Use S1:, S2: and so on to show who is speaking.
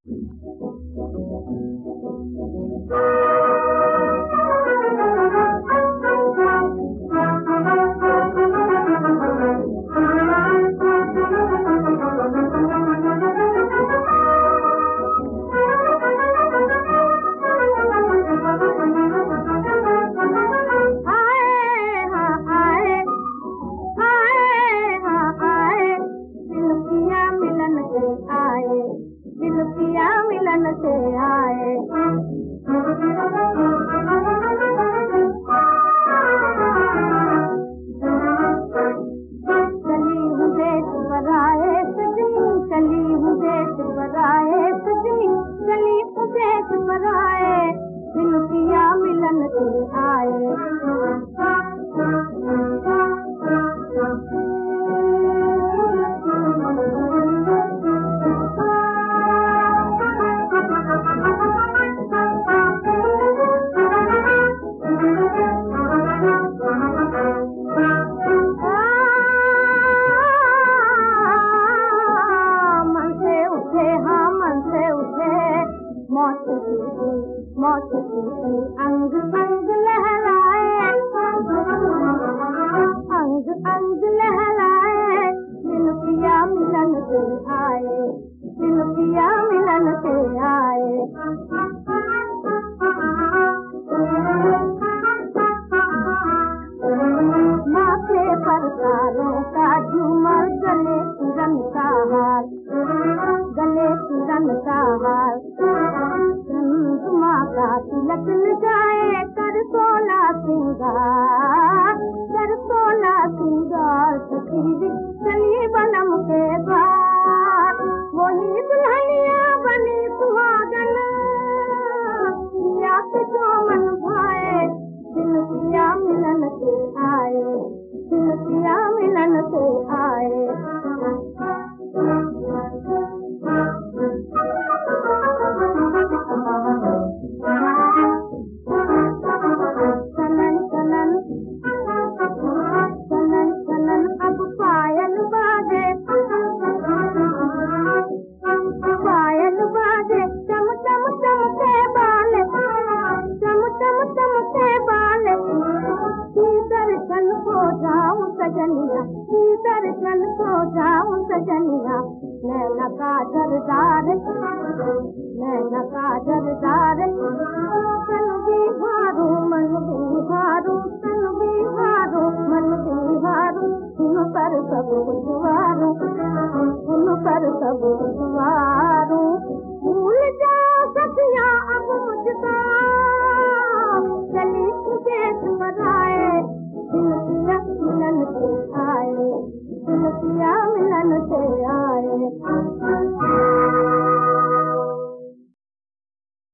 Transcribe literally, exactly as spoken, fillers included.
S1: अंग अंग लहराए, अंग अंग लहराए, दिल पिया मिलन से आए, दिल पिया मिलन से आए। माथे पर तारों का झूमर, गले किरण का हार, गले किरण का हार, माता तिलक लगाए, कर सोला सिंगार, कर सोला सिंगार, सखी चली बनम के द्वार, वही दुल्हनिया बनी सुहागन, पिया के जो मन भाए, दिल पिया मिलन से आए, दिल पिया मिलन से आए। दर्शन को जाऊं सजनिया, नैना का जरदार, नैना का जरदार, तन भी हारू मन भी हारू, तन भी हारू मन भी हारू, उन पर सब सवारू, उन पर सब सवारू। भूल जा सखिया अब मुझको, चली तुझे सुमराए, दिल पिया मिलन से आए, दिल पिया मिलन से आए।